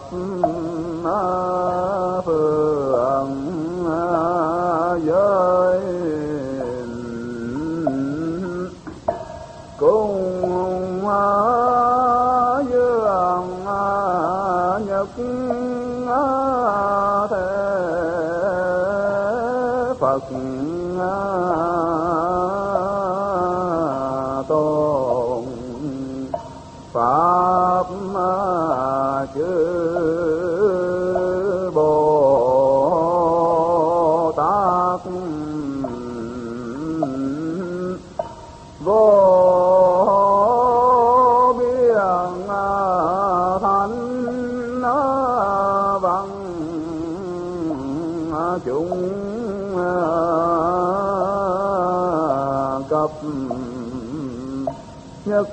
phương giới cùng dương nhật thế Phật tôn pháp chư Bồ Tát vô biên thánh văn chúng cấp nhất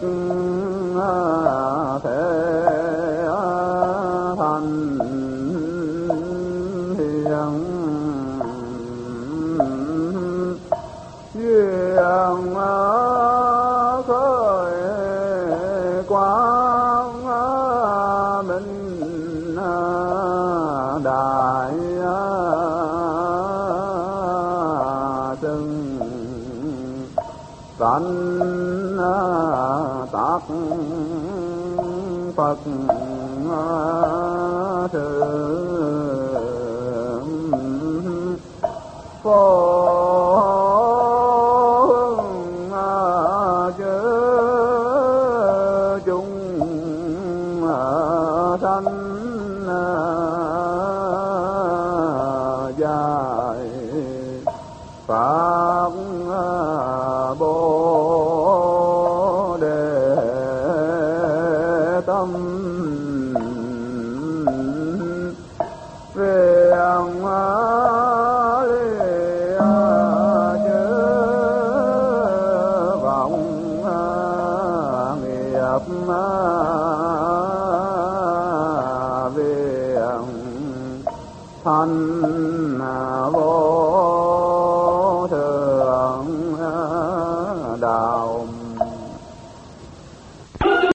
thể thành hiện duyên khởi quang minh đại trưng tánh tác Phật thượng phổ hưng chớ chúng sanh dài pháp Bồ Đề tâm về chớ vọng nghiệp về thành